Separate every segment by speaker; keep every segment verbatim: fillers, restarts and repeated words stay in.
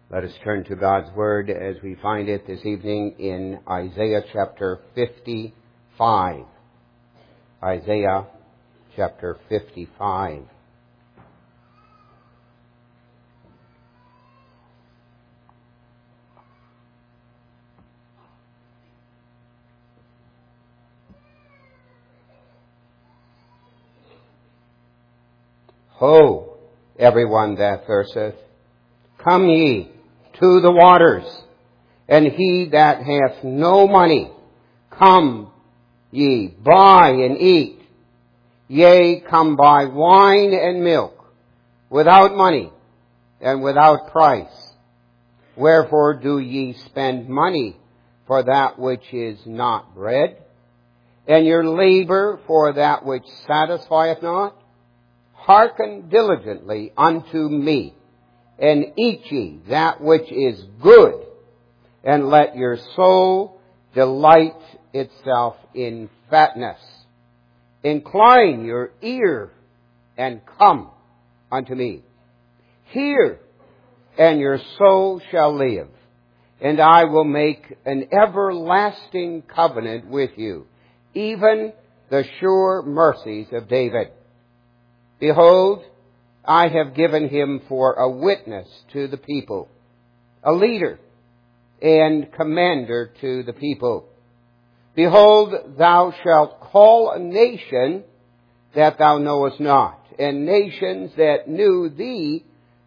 Speaker 1: Let us turn to God's Word as we find it this evening in Isaiah chapter fifty-five. Isaiah chapter fifty-five. Ho, everyone that thirsteth, come ye to the waters, and he that hath no money, come ye, buy and eat. Yea, come buy wine and milk, without money and without price. Wherefore do ye spend money for that which is not bread, and your labor for that which satisfieth not? Hearken diligently unto me, and eat ye that which is good, and let your soul delight itself in fatness. Incline your ear, and come unto me. Hear, and your soul shall live, and I will make an everlasting covenant with you, even the sure mercies of David. Behold, I have given him for a witness to the people, a leader and commander to the people. Behold, thou shalt call a nation that thou knowest not, and nations that knew thee,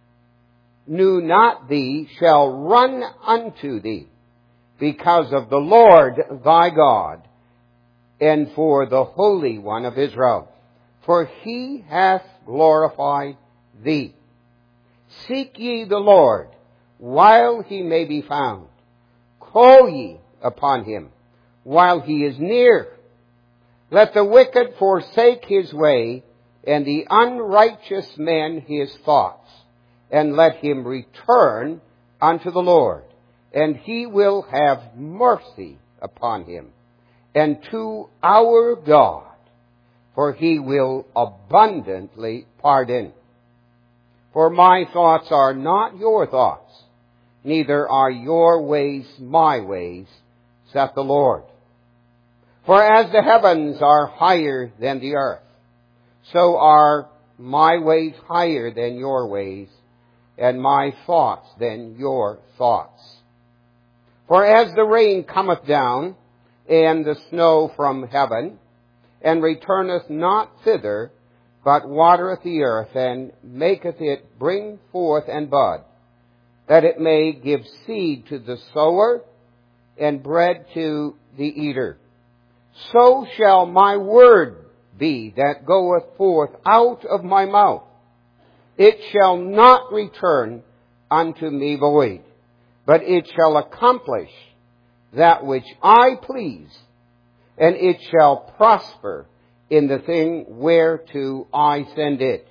Speaker 1: knew not thee, shall run unto thee, because of the Lord thy God, and for the Holy One of Israel. For he hath glorified thee. Seek ye the Lord while he may be found. Call ye upon him while he is near. Let the wicked forsake his way, and the unrighteous man his thoughts, and let him return unto the Lord, and he will have mercy upon him, and to our God, for he will abundantly pardon. For my thoughts are not your thoughts, neither are your ways my ways, saith the Lord. For as the heavens are higher than the earth, so are my ways higher than your ways, and my thoughts than your thoughts. For as the rain cometh down, and the snow from heaven, and returneth not thither, but watereth the earth, and maketh it bring forth and bud, that it may give seed to the sower, and bread to the eater. So shall my word be that goeth forth out of my mouth. It shall not return unto me void, but it shall accomplish that which I please, and it shall prosper in the thing whereto I send it.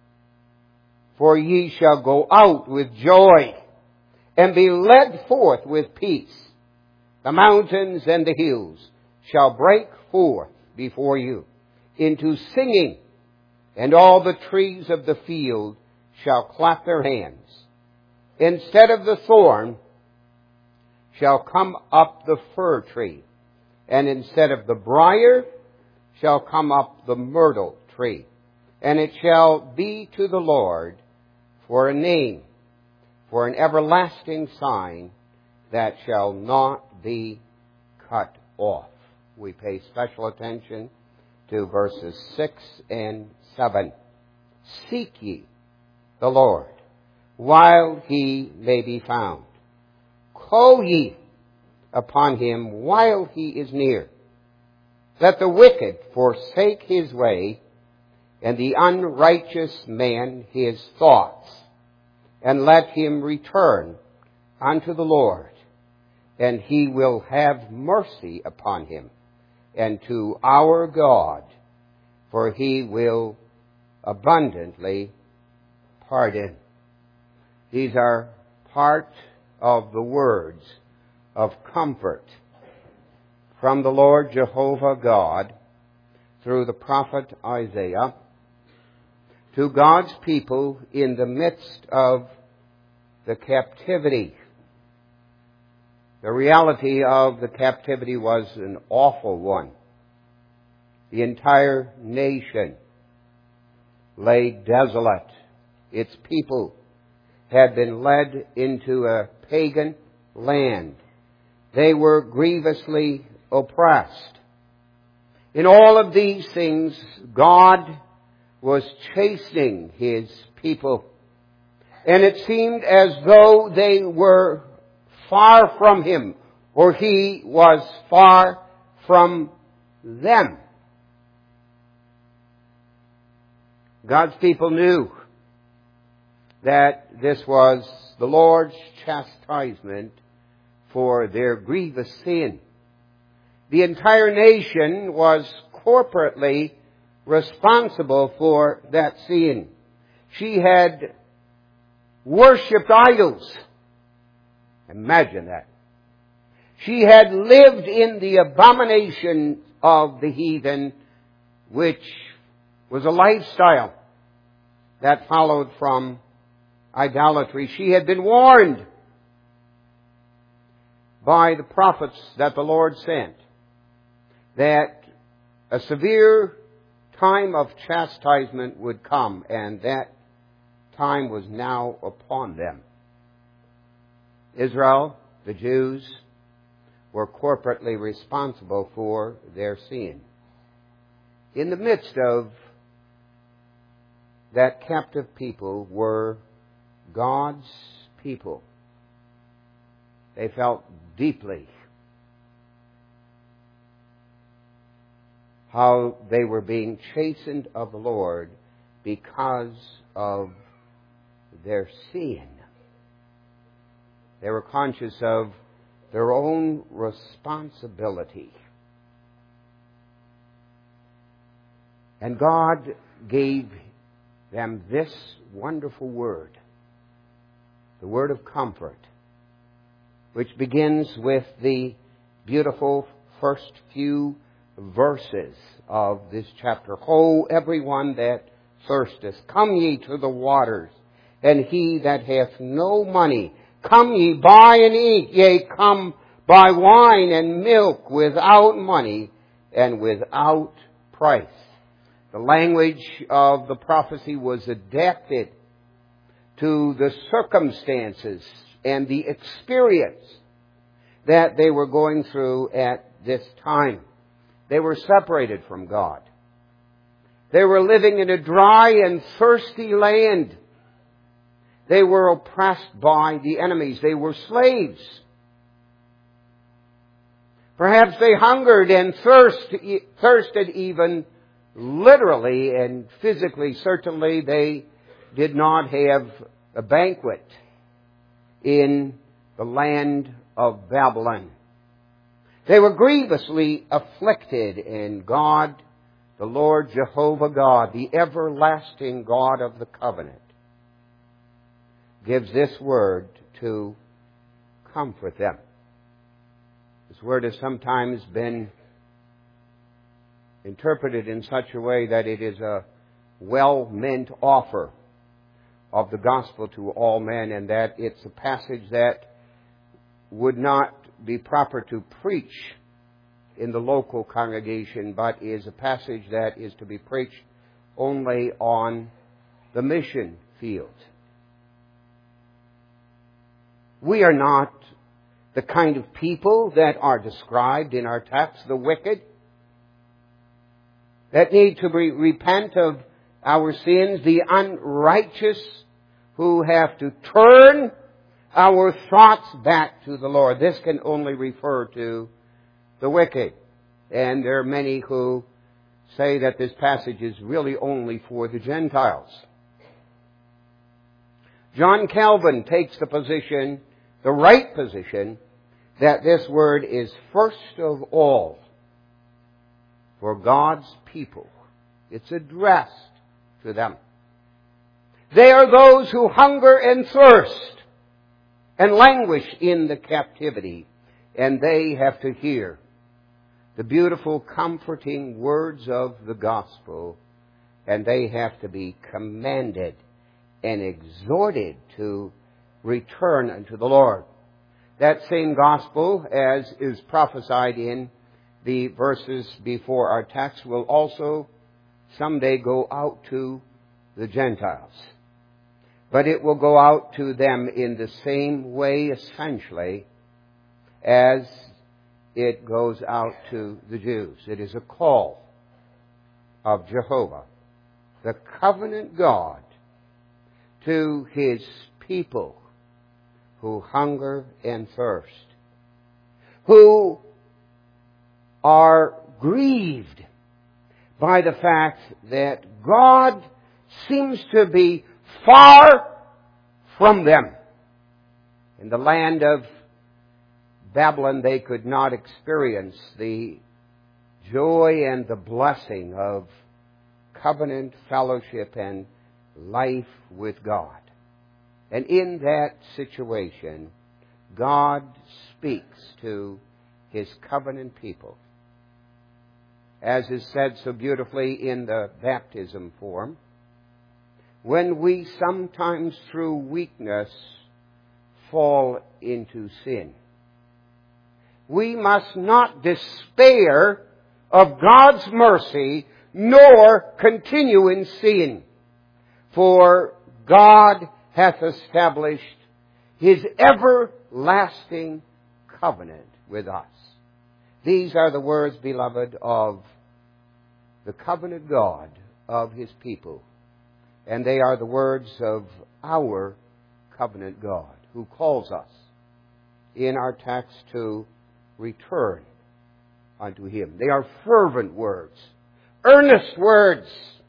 Speaker 1: For ye shall go out with joy, and be led forth with peace. The mountains and the hills shall break forth before you into singing, and all the trees of the field shall clap their hands. Instead of the thorn shall come up the fir tree, and instead of the briar shall come up the myrtle tree. And it shall be to the Lord for a name, for an everlasting sign that shall not be cut off. We pay special attention to verses six and seven. Seek ye the Lord while he may be found. Call ye upon him while he is near. Let the wicked forsake his way, and the unrighteous man his thoughts, and let him return unto the Lord, and he will have mercy upon him, and to our God, for he will abundantly pardon. These are part of the words of comfort from the Lord Jehovah God through the prophet Isaiah to God's people in the midst of the captivity. The reality of the captivity was an awful one. The entire nation lay desolate. Its people had been led into a pagan land. They were grievously oppressed. In all of these things, God was chastening His people. And it seemed as though they were far from Him, or He was far from them. God's people knew that this was the Lord's chastisement for their grievous sin. The entire nation was corporately responsible for that sin. She had worshipped idols. Imagine that. She had lived in the abomination of the heathen, which was a lifestyle that followed from idolatry. She had been warned by the prophets that the Lord sent that a severe time of chastisement would come, and that time was now upon them. Israel, the Jews, were corporately responsible for their sin. In the midst of that captive people were God's people. They felt deeply how they were being chastened of the Lord because of their sin. They were conscious of their own responsibility. And God gave them this wonderful word, the word of comfort, which begins with the beautiful first few verses of this chapter. Ho, everyone that thirsteth, come ye to the waters, and he that hath no money, come ye, buy and eat. Yea, come, buy wine and milk without money and without price. The language of the prophecy was adapted to the circumstances and the experience that they were going through at this time. They were separated from God. They were living in a dry and thirsty land. They were oppressed by the enemies. They were slaves. Perhaps they hungered and thirst, thirsted even literally and physically. Certainly they did not have a banquet in the land of Babylon. They were grievously afflicted, and God, the Lord Jehovah God, the everlasting God of the covenant, gives this word to comfort them. This word has sometimes been interpreted in such a way that it is a well-meant offer of the gospel to all men, and that it's a passage that would not be proper to preach in the local congregation, but is a passage that is to be preached only on the mission field. We are not the kind of people that are described in our text, the wicked, that need to be, repent of our sins, the unrighteous who have to turn our thoughts back to the Lord. This can only refer to the wicked. And there are many who say that this passage is really only for the Gentiles. John Calvin takes the position, the right position, that this word is first of all for God's people. It's addressed to them. They are those who hunger and thirst and languish in the captivity, and they have to hear the beautiful, comforting words of the gospel, and they have to be commanded and exhorted to return unto the Lord. That same gospel, as is prophesied in the verses before our text, will also someday go out to the Gentiles. But it will go out to them in the same way, essentially, as it goes out to the Jews. It is a call of Jehovah, the covenant God, to His people who hunger and thirst, who are grieved by the fact that God seems to be far from them. In the land of Babylon, they could not experience the joy and the blessing of covenant fellowship and life with God. And in that situation, God speaks to His covenant people. As is said so beautifully in the baptism form, when we sometimes through weakness fall into sin, we must not despair of God's mercy, nor continue in sin. For God hath established His everlasting covenant with us. These are the words, beloved, of the covenant God of His people. And they are the words of our covenant God, who calls us in our text to return unto Him. They are fervent words, earnest words,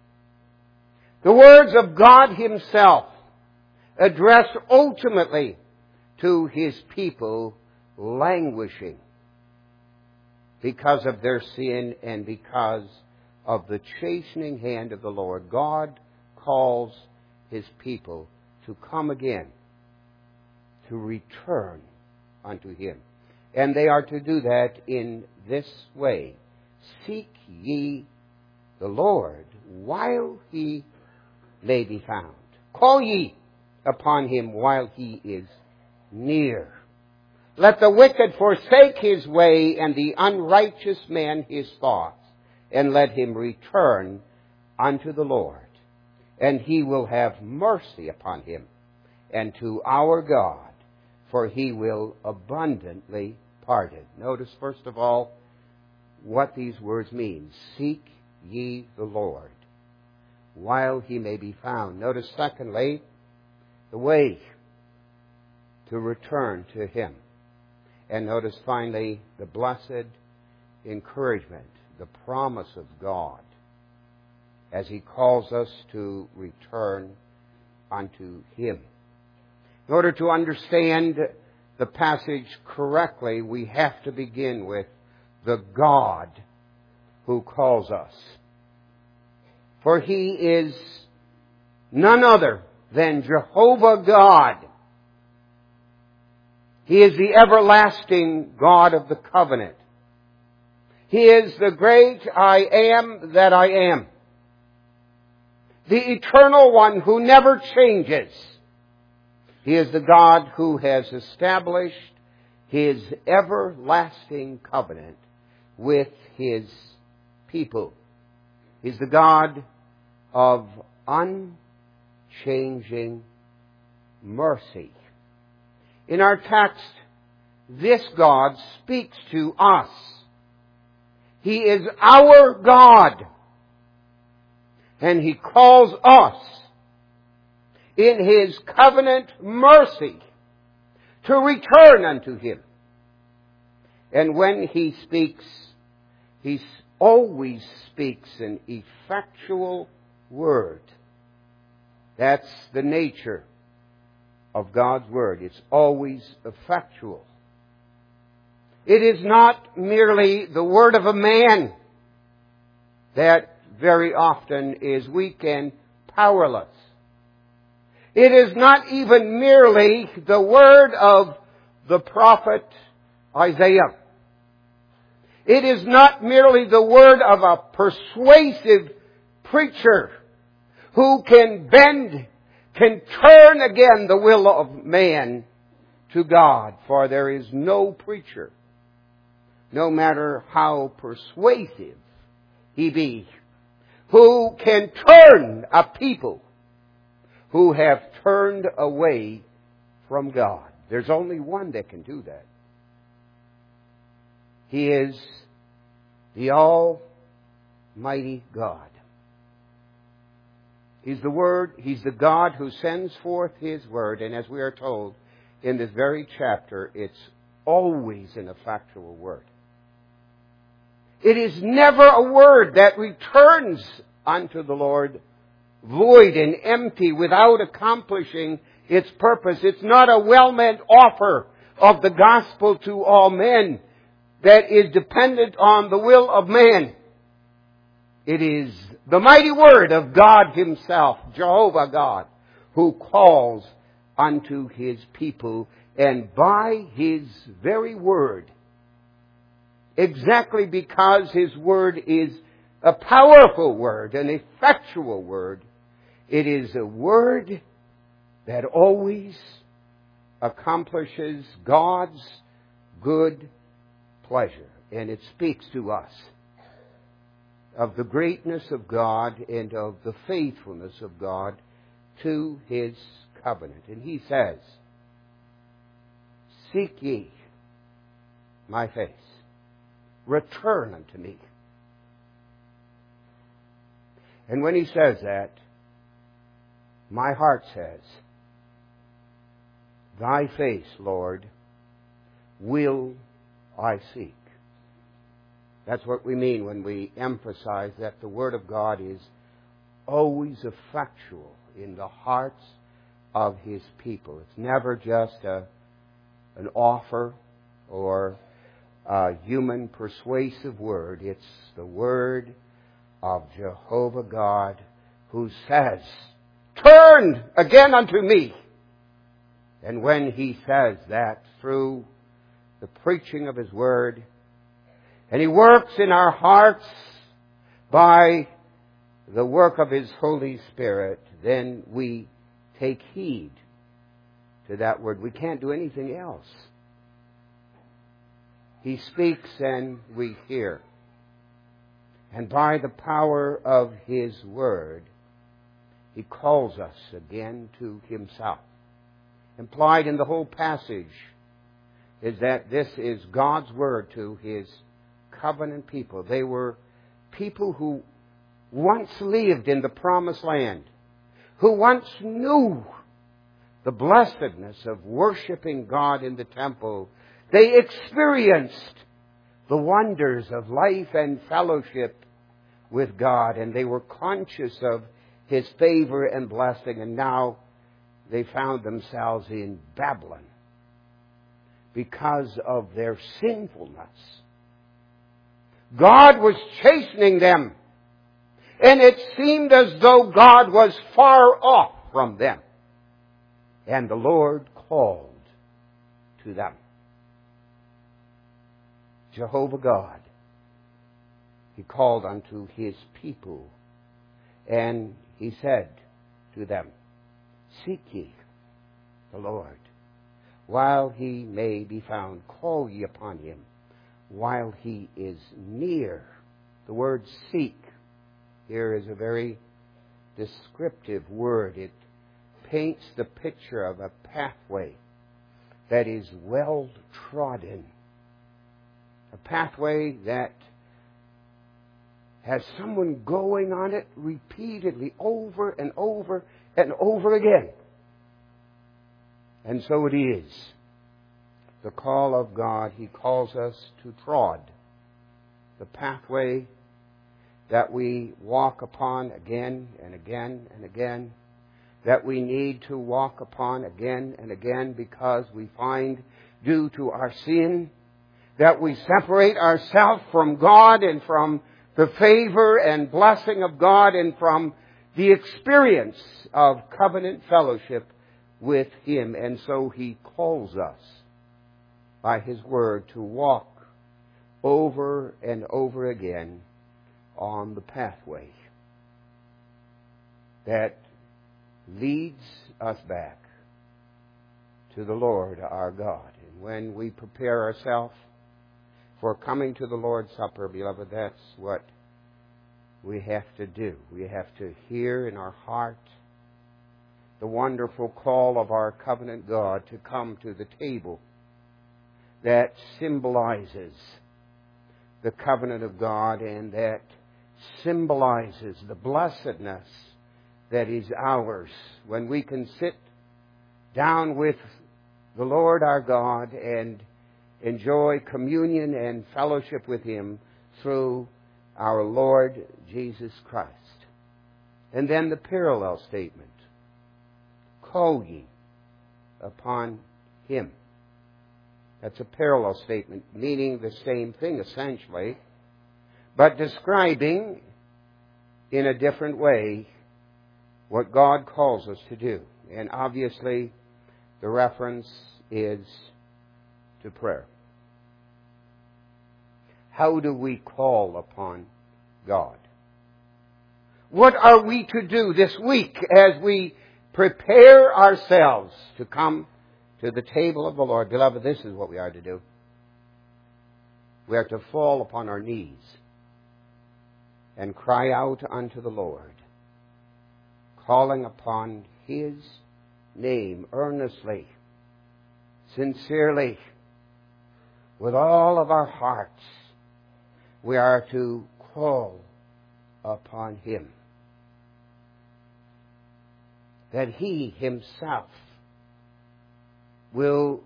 Speaker 1: the words of God Himself, addressed ultimately to His people languishing because of their sin and because of the chastening hand of the Lord. God calls His people to come again, to return unto Him. And they are to do that in this way. Seek ye the Lord while He may be found. Call ye upon Him while He is near. Let the wicked forsake his way, and the unrighteous man his thoughts, and let him return unto the Lord, and He will have mercy upon him, and to our God, for He will abundantly pardon. Notice, first of all, what these words mean. Seek ye the Lord while He may be found. Notice, secondly, the way to return to Him. And notice, finally, the blessed encouragement, the promise of God, as He calls us to return unto Him. In order to understand the passage correctly, we have to begin with the God who calls us. For He is none other than Jehovah God. He is the everlasting God of the covenant. He is the great I am that I am. The eternal one who never changes. He is the God who has established His everlasting covenant with His people. He's the God of unchanging mercy. In our text, this God speaks to us. He is our God. And He calls us in His covenant mercy to return unto Him. And when He speaks, He always speaks an effectual word. That's the nature of God's Word. It's always effectual. It is not merely the word of a man that very often is weak and powerless. It is not even merely the word of the prophet Isaiah. It is not merely the word of a persuasive preacher who can bend can turn again the will of man to God. For there is no preacher, no matter how persuasive he be, who can turn a people who have turned away from God. There's only one that can do that. He is the Almighty God. He's the Word. He's the God who sends forth His Word. And as we are told in this very chapter, it's always an effectual Word. It is never a word that returns unto the Lord void and empty without accomplishing its purpose. It's not a well-meant offer of the gospel to all men that is dependent on the will of man. It is the mighty word of God Himself, Jehovah God, who calls unto His people, and by His very word, exactly because His word is a powerful word, an effectual word, it is a word that always accomplishes God's good pleasure. And it speaks to us of the greatness of God and of the faithfulness of God to His covenant. And He says, "Seek ye my face. Return unto me." And when He says that, my heart says, "Thy face, Lord, will I seek." That's what we mean when we emphasize that the Word of God is always effectual in the hearts of His people. It's never just a, an offer or a human persuasive word. It's the word of Jehovah God, who says, "Turn again unto me." And when He says that through the preaching of His word, and He works in our hearts by the work of His Holy Spirit, then we take heed to that word. We can't do anything else. He speaks and we hear. And by the power of His word, He calls us again to Himself. Implied in the whole passage is that this is God's word to His covenant people. They were people who once lived in the promised land, who once knew the blessedness of worshiping God in the temple. They experienced the wonders of life and fellowship with God, and they were conscious of His favor and blessing, and now they found themselves in Babylon because of their sinfulness. God was chastening them, and it seemed as though God was far off from them. And the Lord called to them. Jehovah God, He called unto His people, and He said to them, "Seek ye the Lord while He may be found. Call ye upon Him while He is near." The word "seek" here is a very descriptive word. It paints the picture of a pathway that is well trodden. A pathway that has someone going on it repeatedly over and over and over again. And so it is. The call of God, He calls us to trod the pathway that we walk upon again and again and again, that we need to walk upon again and again because we find, due to our sin, that we separate ourselves from God and from the favor and blessing of God and from the experience of covenant fellowship with Him. And so He calls us by His word to walk over and over again on the pathway that leads us back to the Lord our God. And when we prepare ourselves for coming to the Lord's Supper, beloved, that's what we have to do. We have to hear in our heart the wonderful call of our covenant God to come to the table that symbolizes the covenant of God and that symbolizes the blessedness that is ours when we can sit down with the Lord our God and enjoy communion and fellowship with Him through our Lord Jesus Christ. And then the parallel statement, call ye upon Him. That's a parallel statement, meaning the same thing essentially, but describing in a different way what God calls us to do. And obviously, the reference is to prayer. How do we call upon God? What are we to do this week as we prepare ourselves to come to the table of the Lord? Beloved, this is what we are to do. We are to fall upon our knees and cry out unto the Lord, calling upon His name earnestly, sincerely, with all of our hearts. We are to call upon Him, that He Himself will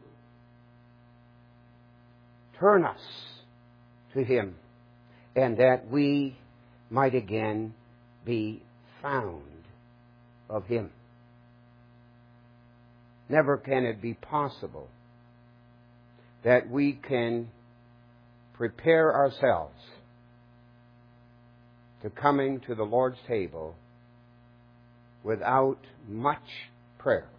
Speaker 1: turn us to Him, and that we might again be found of Him. Never can it be possible that we can prepare ourselves to coming to the Lord's table without much prayer.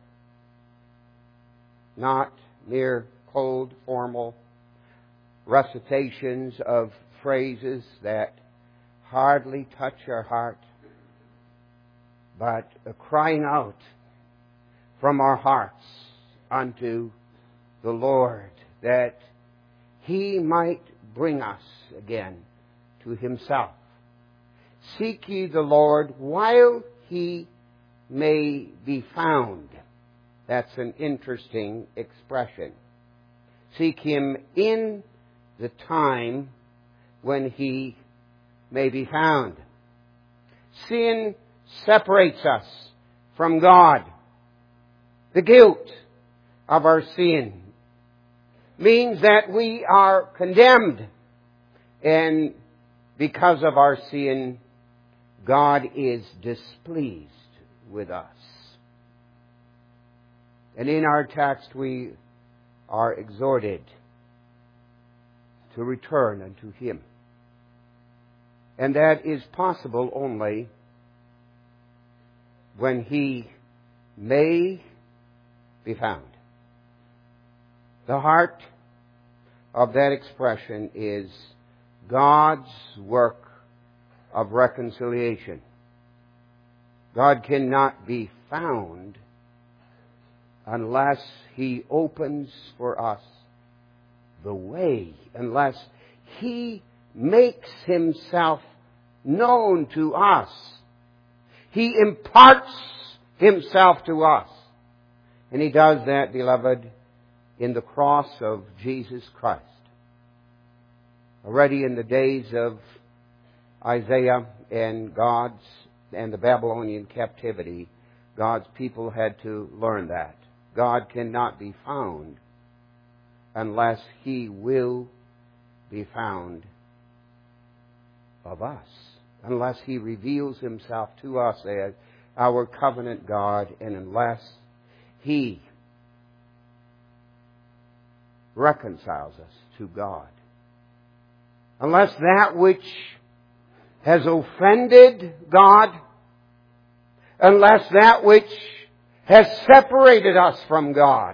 Speaker 1: Not mere cold, formal recitations of phrases that hardly touch our heart, but a crying out from our hearts unto the Lord that He might bring us again to Himself. Seek ye the Lord while He may be found. That's an interesting expression. Seek Him in the time when He may be found. Sin separates us from God. The guilt of our sin means that we are condemned. And because of our sin, God is displeased with us. And in our text we are exhorted to return unto Him. And that is possible only when He may be found. The heart of that expression is God's work of reconciliation. God cannot be found unless He opens for us the way, unless He makes Himself known to us. He imparts Himself to us. And He does that, beloved, in the cross of Jesus Christ. Already in the days of Isaiah and God's and the Babylonian captivity, God's people had to learn that. God cannot be found unless He will be found of us. Unless He reveals Himself to us as our covenant God, and unless He reconciles us to God. Unless that which has offended God, unless that which has separated us from God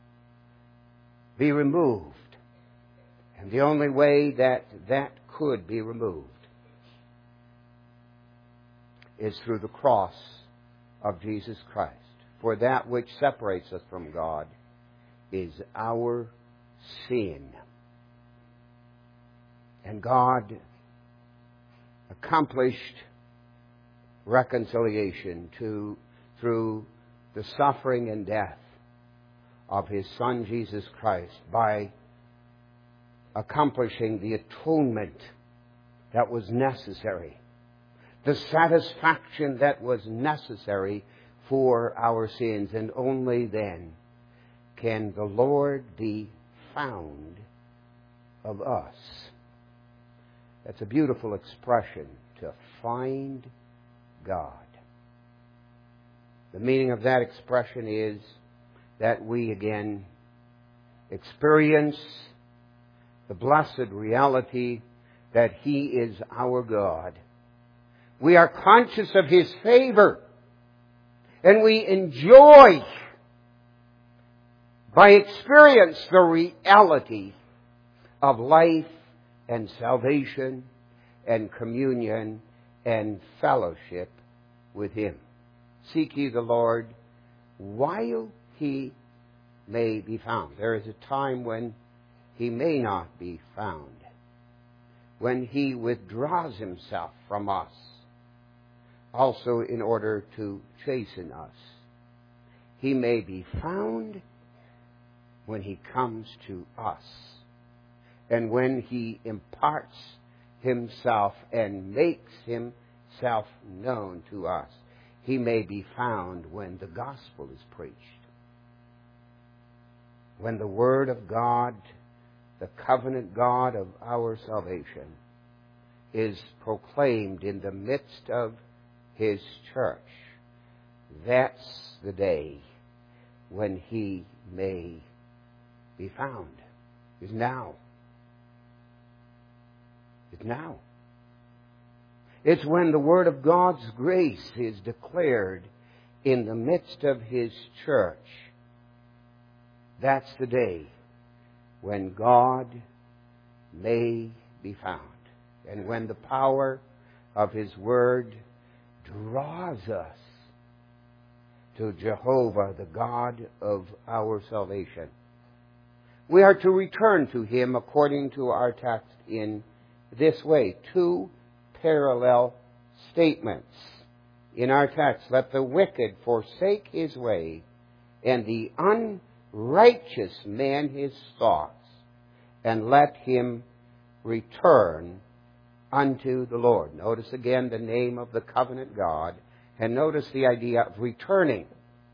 Speaker 1: be removed. And the only way that that could be removed is through the cross of Jesus Christ. for that which separates us from God is our sin. And God accomplished reconciliation to, through the suffering and death of His Son Jesus Christ by accomplishing the atonement that was necessary, the satisfaction that was necessary for our sins. And only then can the Lord be found of us. That's a beautiful expression, to find God. The meaning of that expression is that we again experience the blessed reality that He is our God. We are conscious of His favor, and we enjoy by experience the reality of life and salvation and communion and fellowship with Him. Seek ye the Lord while He may be found. There is a time when He may not be found, when He withdraws Himself from us, also in order to chasten us. He may be found when He comes to us, and when He imparts Himself and makes Himself known to us. He may be found when the gospel is preached, when the Word of God, the covenant God of our salvation, is proclaimed in the midst of His church. That's the day when He may be found. Is now. It's now. It's when the Word of God's grace is declared in the midst of His church. That's the day when God may be found. And when the power of His Word draws us to Jehovah, the God of our salvation. We are to return to Him according to our text in this way. Two parallel statements in our text. Let the wicked forsake his way, and the unrighteous man his thoughts, and let him return unto the Lord. Notice again the name of the covenant God, and notice the idea of returning,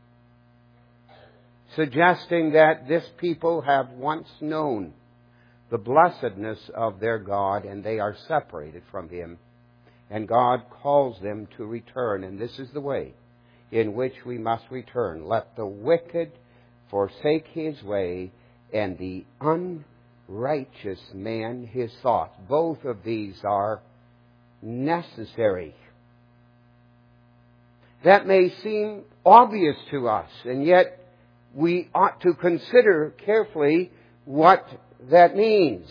Speaker 1: suggesting that this people have once known the blessedness of their God, and they are separated from Him, and God calls them to return. And this is the way in which we must return. Let the wicked forsake his way, and the unrighteous man his thoughts. Both of these are necessary. That may seem obvious to us, and yet we ought to consider carefully what that means.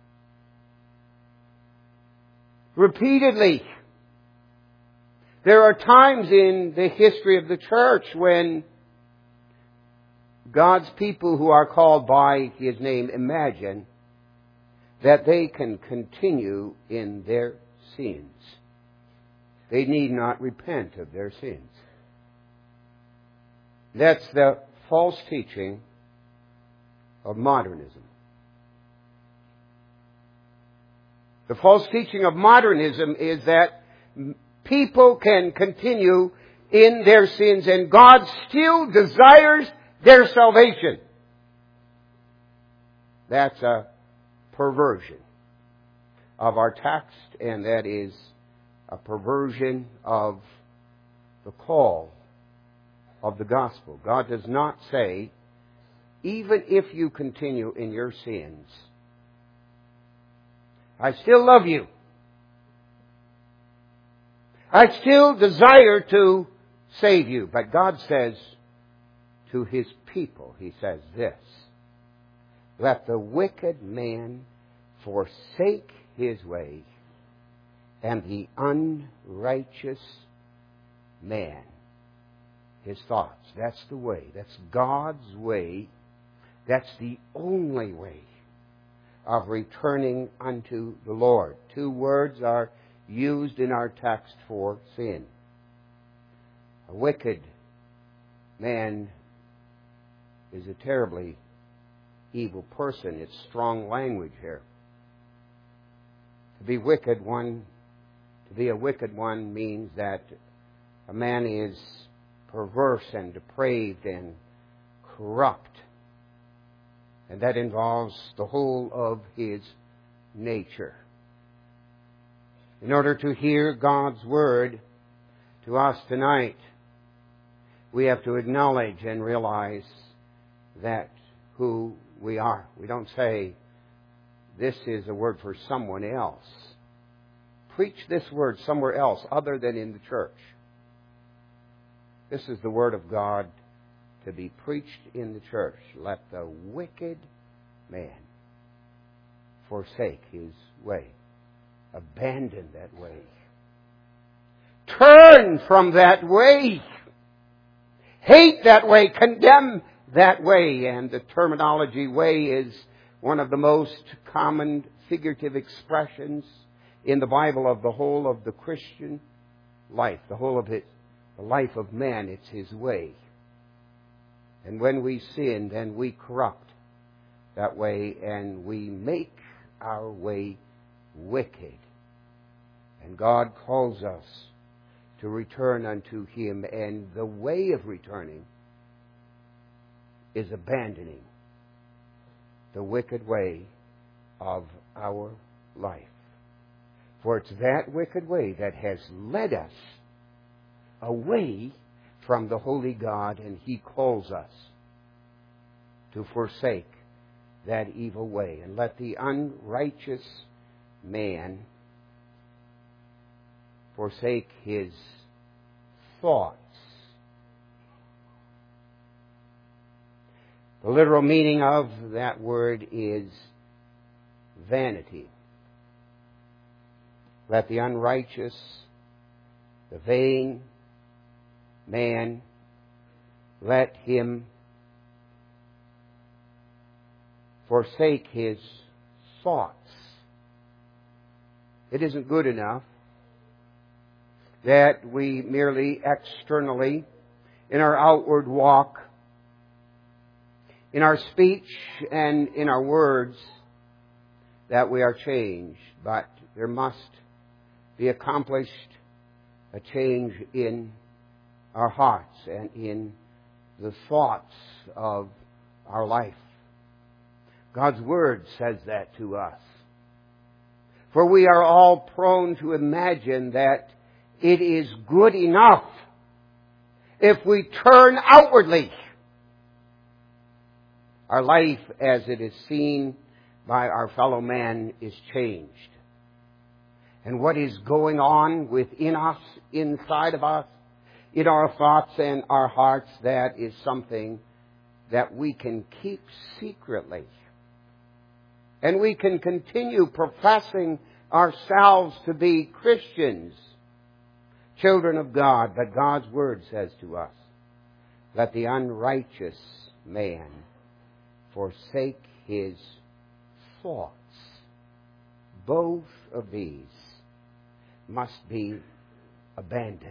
Speaker 1: Repeatedly, there are times in the history of the church when God's people who are called by His name imagine that they can continue in their sins. They need not repent of their sins. That's the false teaching of modernism. The false teaching of modernism is that people can continue in their sins and God still desires their salvation. That's a perversion of our text, and that is a perversion of the call of the gospel. God does not say, even if you continue in your sins, I still love you. I still desire to save you. But God says to His people, He says this, let the wicked man forsake his way, and the unrighteous man His thoughts. That's the way. That's God's way. That's the only way of returning unto the Lord. Two words are used in our text for sin. A wicked man is a terribly evil person. It's strong language here. To be wicked one, to be a wicked one means that a man is perverse and depraved and corrupt. And that involves the whole of his nature. In order to hear God's Word to us tonight, we have to acknowledge and realize that who we are. We don't say, this is a word for someone else. Preach this word somewhere else other than in the church. This is the Word of God to be preached in the church. Let the wicked man forsake his way. Abandon that way. Turn from that way. Hate that way. Condemn that way. And the terminology way is one of the most common figurative expressions in the Bible of the whole of the Christian life. The whole of it, the life of man, it's his way. And when we sin, then we corrupt that way and we make our way wicked. And God calls us to return unto Him. And the way of returning is abandoning the wicked way of our life. For it's that wicked way that has led us away from the holy God, and He calls us to forsake that evil way. And let the unrighteous man forsake his thoughts. The literal meaning of that word is vanity. Let the unrighteous, the vain man, let him forsake his thoughts. It isn't good enough that we merely externally, in our outward walk, in our speech and in our words, that we are changed. But there must be accomplished a change in our hearts and in the thoughts of our life. God's Word says that to us. For we are all prone to imagine that it is good enough if we turn outwardly. Our life as it is seen by our fellow man is changed. And what is going on within us, inside of us, in our thoughts and our hearts, that is something that we can keep secretly. And we can continue professing ourselves to be Christians, children of God. But God's Word says to us, let the unrighteous man forsake his thoughts. Both of these must be abandoned.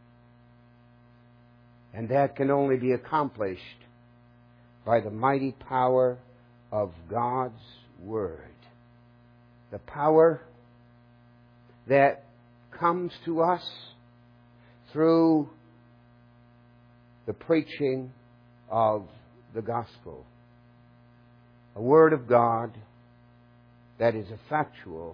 Speaker 1: And that can only be accomplished by the mighty power of God's Word. The power that comes to us through the preaching of the gospel. A Word of God that is effectual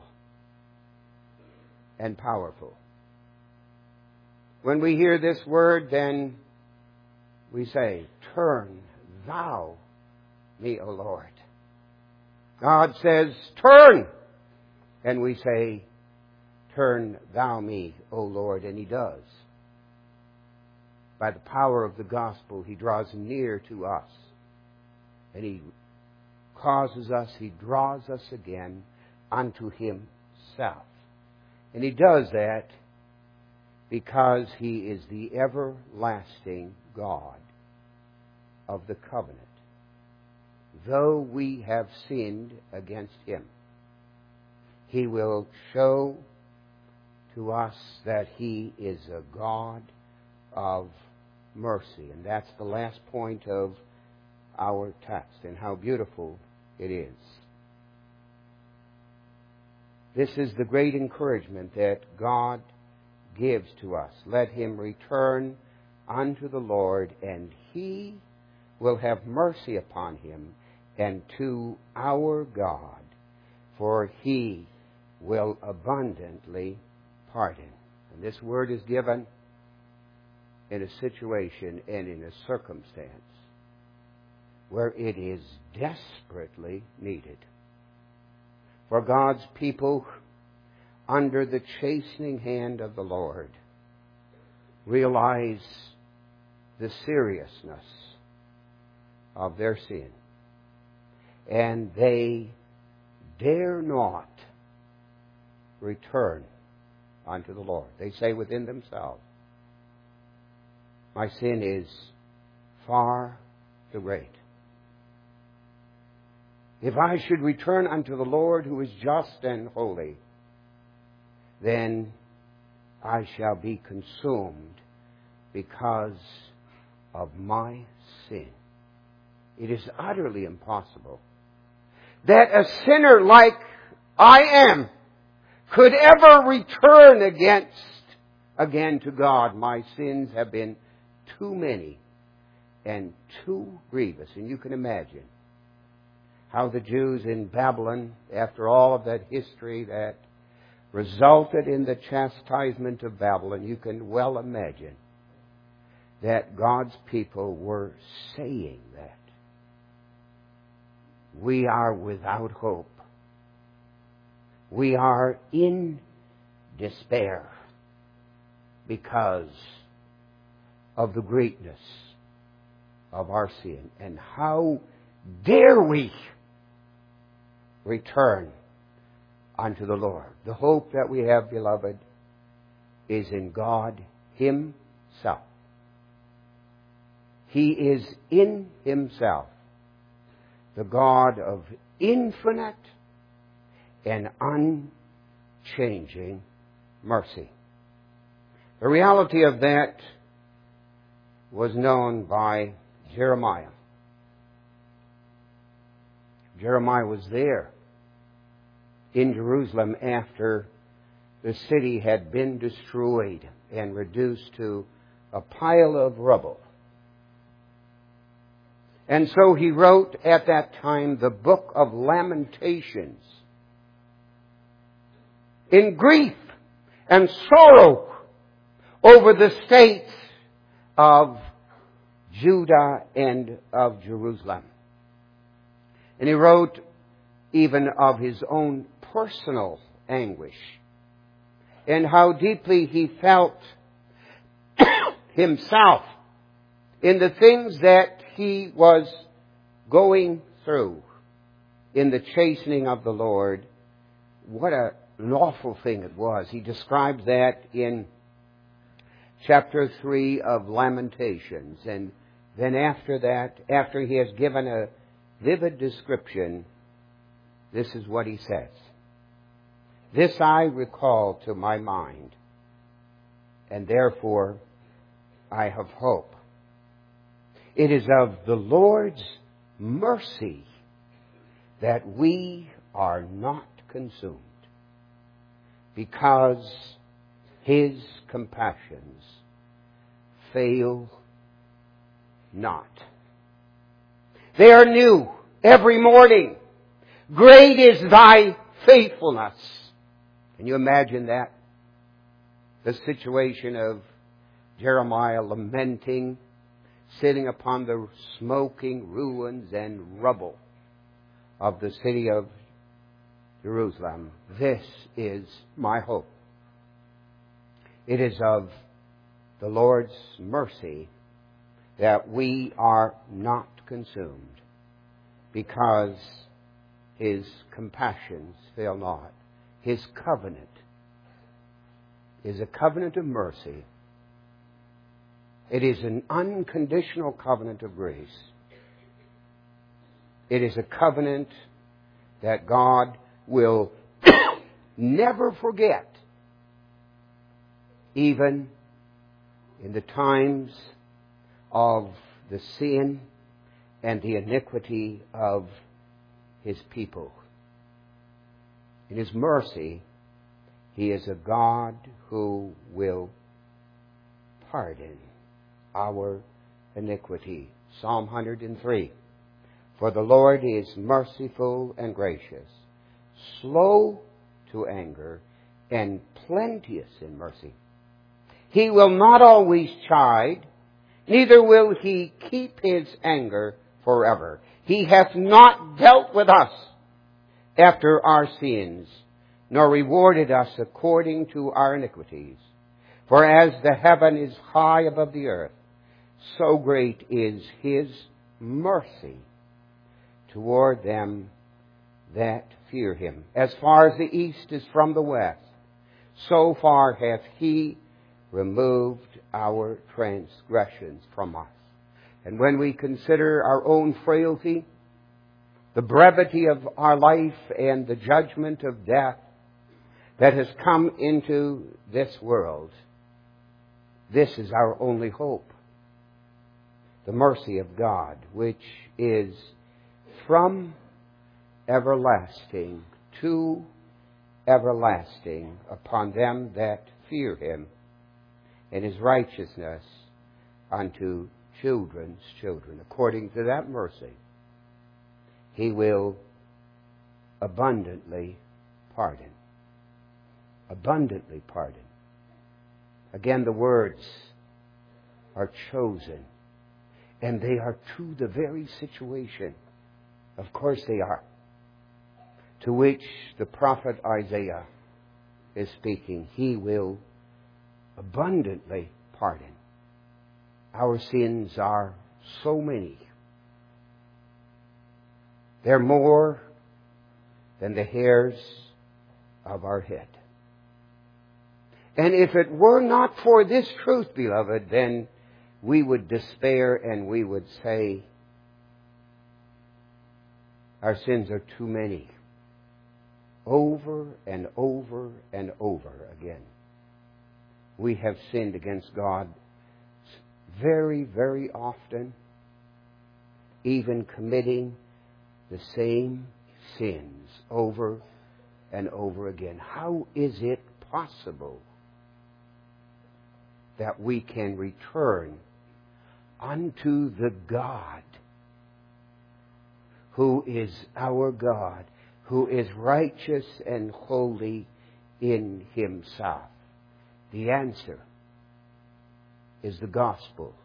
Speaker 1: and powerful. When we hear this word, then we say, turn thou me, O Lord. God says, turn. And we say, turn thou me, O Lord. And He does. By the power of the gospel, He draws near to us. And He causes us, He draws us again unto Himself. And He does that because He is the everlasting God of the covenant. Though we have sinned against Him, He will show to us that He is a God of mercy. And that's the last point of our text, and how beautiful it is. This is the great encouragement that God gives to us. Let him return unto the Lord, and He will have mercy upon him, and to our God, for He will abundantly pardon. And this word is given in a situation and in a circumstance where it is desperately needed. For God's people, under the chastening hand of the Lord, realize the seriousness of their sin, and they dare not return unto the Lord. They say within themselves, my sin is far too great. If I should return unto the Lord, who is just and holy, then I shall be consumed because of my sin. It is utterly impossible that a sinner like I am could ever return against again to God. My sins have been too many and too grievous. And you can imagine how the Jews in Babylon, after all of that history that resulted in the chastisement of Babylon, you can well imagine that God's people were saying that. We are without hope. We are in despair because of the greatness of our sin. And how dare we return unto the Lord? The hope that we have, beloved, is in God Himself. He is in Himself the God of infinite and unchanging mercy. The reality of that was known by Jeremiah. Jeremiah was there in Jerusalem after the city had been destroyed and reduced to a pile of rubble. And so he wrote at that time the book of Lamentations in grief and sorrow over the state of Judah and of Jerusalem. And he wrote even of his own personal anguish and how deeply he felt himself in the things that he was going through in the chastening of the Lord. What a, an awful thing it was. He describes that in chapter three of Lamentations. And then after that, after he has given a vivid description, this is what he says. This I recall to my mind, and therefore I have hope. It is of the Lord's mercy that we are not consumed, because His compassions fail not. They are new every morning. Great is thy faithfulness. Can you imagine that? The situation of Jeremiah lamenting, sitting upon the smoking ruins and rubble of the city of Jerusalem. This is my hope. It is of the Lord's mercy that we are not consumed, because His compassions fail not. His covenant is a covenant of mercy. It is an unconditional covenant of grace. It is a covenant that God will never forget, even in the times of the sin and the iniquity of His people. In His mercy, He is a God who will pardon our iniquity. Psalm one hundred three. For the Lord is merciful and gracious, slow to anger, and plenteous in mercy. He will not always chide, neither will He keep His anger forever. He hath not dealt with us after our sins, nor rewarded us according to our iniquities. For as the heaven is high above the earth, so great is His mercy toward them that fear Him. As far as the east is from the west, so far hath He removed our transgressions from us. And when we consider our own frailty, the brevity of our life, and the judgment of death that has come into this world, this is our only hope. The mercy of God, which is from everlasting to everlasting upon them that fear Him, and His righteousness unto children's children. According to that mercy, He will abundantly pardon. Abundantly pardon. Again, the words are chosen, and they are to the very situation, of course they are, to which the prophet Isaiah is speaking. He will abundantly pardon. Our sins are so many. They're more than the hairs of our head. And if it were not for this truth, beloved, then we would despair and we would say, our sins are too many. Over and over and over again. We have sinned against God very, very often, even committing the same sins over and over again. How is it possible that we can return unto the God who is our God, who is righteous and holy in Himself? The answer is the gospel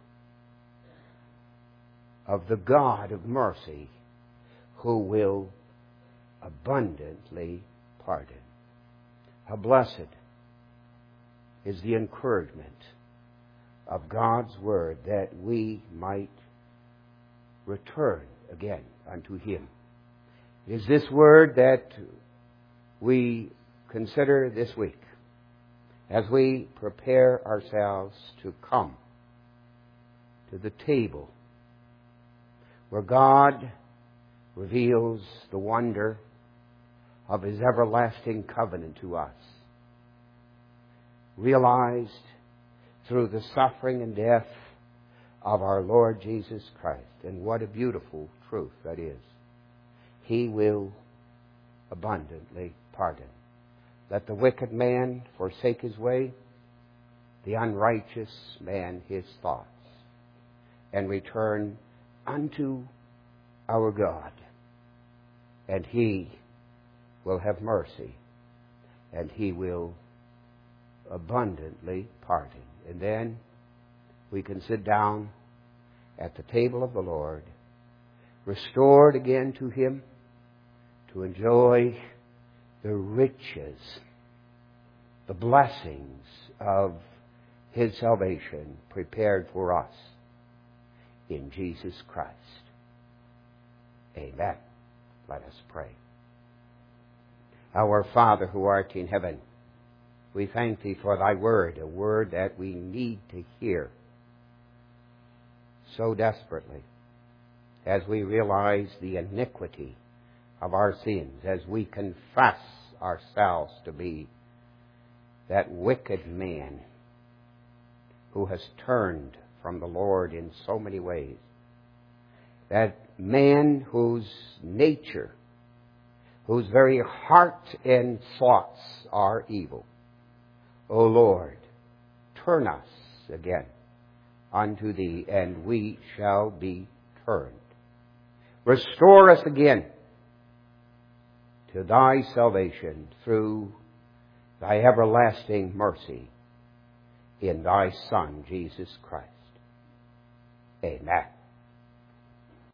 Speaker 1: of the God of mercy, who will abundantly pardon. How blessed is the encouragement of God's Word, that we might return again unto Him. It is this Word that we consider this week as we prepare ourselves to come to the table where God reveals the wonder of His everlasting covenant to us, realized through the suffering and death of our Lord Jesus Christ. And what a beautiful truth that is. He will abundantly pardon. Let the wicked man forsake his way, the unrighteous man his thoughts, and return unto our God. And He will have mercy, and He will abundantly pardon. And then we can sit down at the table of the Lord, restored again to Him, to enjoy the riches, the blessings of His salvation prepared for us in Jesus Christ. Amen. Let us pray. Our Father who art in heaven, We thank Thee for Thy Word, a Word that we need to hear so desperately as we realize the iniquity of our sins, as we confess ourselves to be that wicked man who has turned from the Lord in so many ways. That man whose nature, whose very heart and thoughts are evil. O Lord, turn us again unto Thee, and we shall be turned. Restore us again to Thy salvation through Thy everlasting mercy in Thy Son, Jesus Christ. Amen.